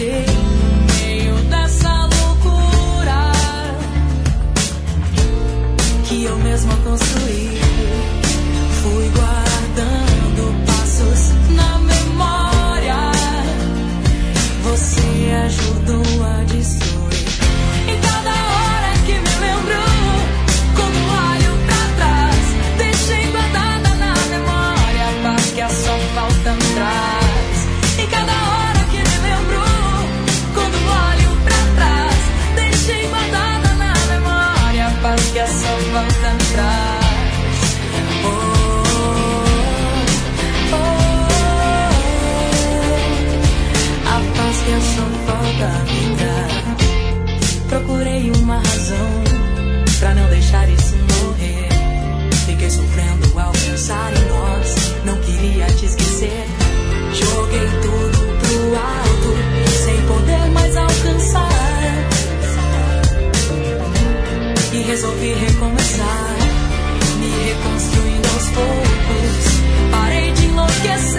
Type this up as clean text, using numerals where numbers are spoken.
achei no meio dessa loucura que eu mesma construí. Fui guardando passos na memória, você ajudou a destruir. Em cada hora que me lembro, quando olho pra trás, deixei guardada na memória a paz que a só falta me traz. Em cada hora que me lembro, quando olho pra trás, deixei guardada na memória a paz que a só falta me traz. Que a só falta me dar. Procurei uma razão pra não deixar isso morrer. Fiquei sofrendo ao pensar em nós. Não queria te esquecer. Joguei tudo pro alto, sem poder mais alcançar. E resolvi recomeçar, me reconstruindo aos poucos. Parei de enlouquecer.